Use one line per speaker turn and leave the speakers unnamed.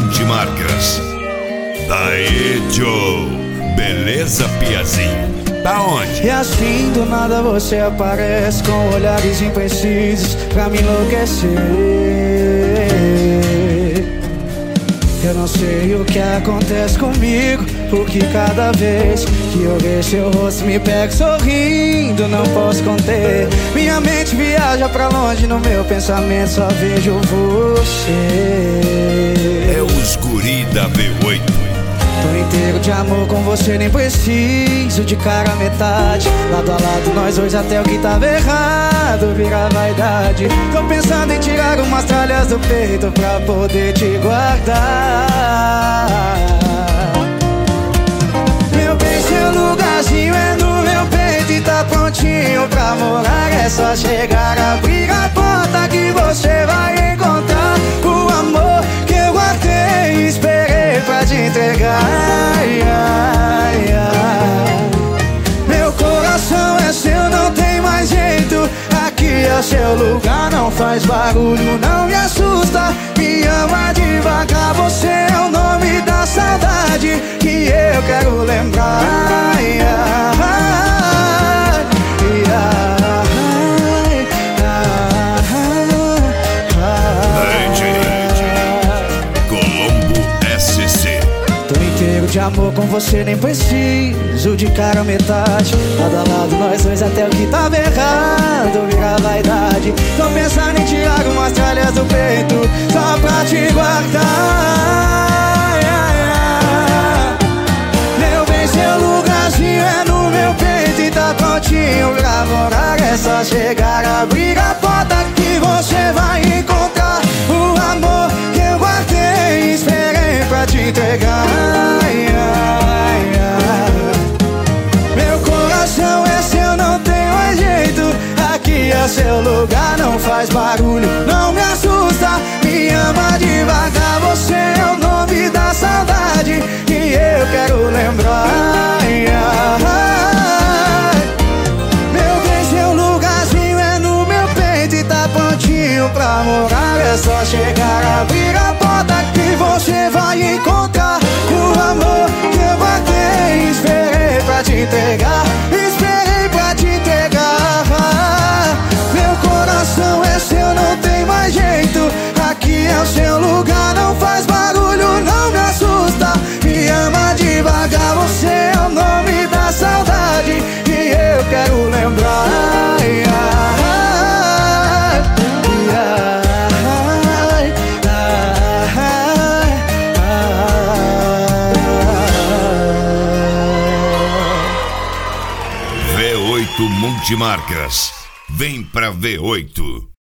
Multimarcas. Daí, Joe. Beleza, Piazinho? Tá onde?
E assim do nada você aparece com olhares imprecisos pra me enlouquecer. Eu não sei o que acontece comigo, porque cada vez que eu vejo seu rosto me pego sorrindo, não posso conter. Minha mente viaja pra longe, no meu pensamento só vejo você.
É os guri da V8.
Tô inteiro de amor com você, nem preciso de cara metade. Lado a lado nós dois até o que tava errado vira vaidade. Tô pensando em tirar umas tralhas do peito pra poder te guardar. Meu bem, seu lugarzinho é no meu peito e tá prontinho pra morar. É só chegar, abrir a porta que você vai encontrar o amor que eu guardei e esperei pra te entregar. Meu coração é seu, não tem mais jeito. Aqui é o seu lugar, não faz barulho, não me assusta. Me ama devagar, você é o nome da saudade que eu quero lembrar. De amor com você nem preciso de cara metade. Lado a lado nós dois até o que tava errado vira vaidade. Tô pensando em tirar umas tralhas do peito só pra te guardar. Meu bem, seu lugarzinho é no meu peito e tá prontinho pra morar. É só chegar, abrir a porta que você vai encontrar o amor que eu guardei e esperei pra te entregar. Seu lugar não faz barulho, não me assusta. Me ama devagar, você é o nome da saudade que eu quero lembrar. Meu bem, seu lugarzinho é no meu peito e tá prontinho pra morar. É só chegar, abrir a porta que você vai encontrar o amor que eu guardei e esperei pra te entregar. Esperei pra te entregar. Coração é seu, não tem mais jeito. Aqui é o seu lugar, não faz barulho, não me assusta. Me ama devagar, você é o nome da saudade que eu quero lembrar.
V8 Multimarcas. Vem pra V8.